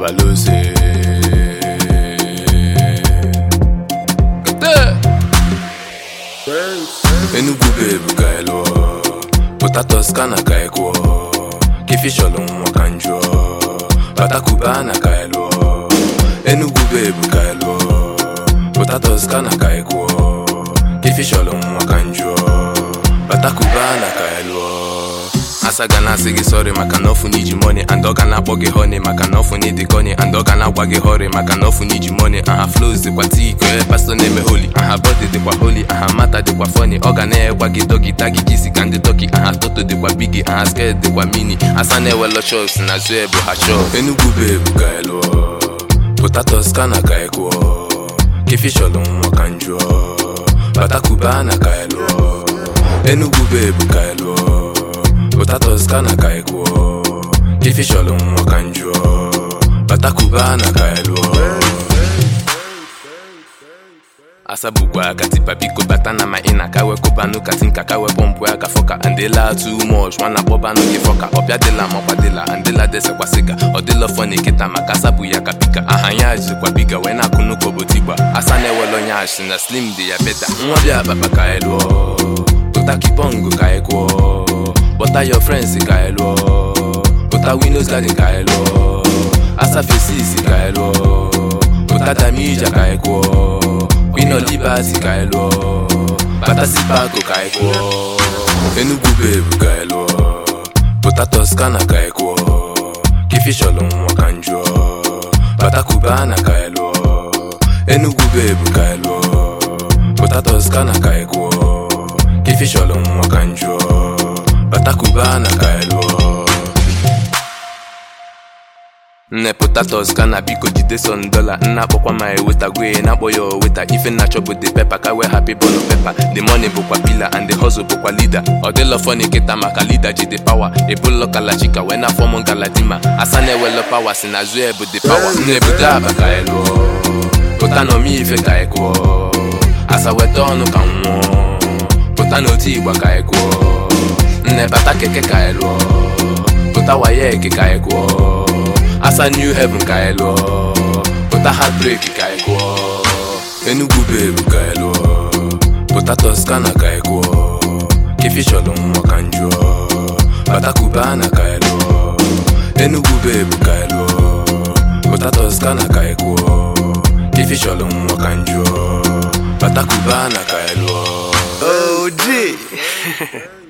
Balose. Enugu babe kaelo, potatoes kana kaeko, kifisholo mwakanjo, batakubana kaelo. Enugu babe kaelo, potatoes kana kaeko, kifisholo mwakanjo, batakubana kaelo. Asagana sigi sorry maka nofu need money and ogana boge honey maka nofu need the gunny and ogana wage hurry maka nofu need money and her flows the kwati pastor name holy and her body the kwa holy and her matter the kwa funny ogana wage doggy tagi kisi kandi toki and her toto the kwa biggie and her skirt the kwa mini asane welo chops na zwebo ha shop. Enugu babe kaelo, potatoes kana kaeko, kifisholo mwakanjo, batakubana kaelo. Enugu babe kaelo, potatoes kana kaeko, kifisholo mwakanjo, batakubana kaelo. Asabukwa katipa biko batana maina kawe kubanu katinka kawe pompwe kafoka andela too much wana boba no kifoka opya dela mokwadela andela dese kwa siga odela funny kita makasabu ya kapika ahanyaji kwa biga wena kunuko botiba asane welo nyashi na slim de ya beta mwabya baba kaelo utakipongo kaeko butter your friends kaelo butter windows garden kaelo asa fesisi kaelo butter damija kaeko Queen Liberty kaelo, batasi pako kaeko. Enugu babe kaelo, potatoes kana kaeko, kifisholo mwakanjo, batakubana kaelo. Enugu babe kaelo, potatoes kana kaeko, kifisholo mwakanjo, batakubana kaelo. Ne potatoes kana biko jide son dollar na pokwa my weta gwe na boyo weta ife na chop with the pepper ka we happy bono pepper the money bokwa pillar and the hustle bokwa leader odelo funny kita maka leader jide power e bullo kala chika we na form galadima asane welo power sina zwe but the power ne buda baka elo potano mi ife ka eko asa wetono kanwo potano ti gba ka eko ne bata keke ka elo potawa ye ke ka eko Asa new heaven kaelo, but a heartbreak kaeko. Enugu babe kaelo, potatoes kana kaeko, kifisholo mwakanjo, batakubana kaelo. Enugu babe kaelo, potatoes kana kaeko, kifisholo mwakanjo, batakubana kaelo. OG.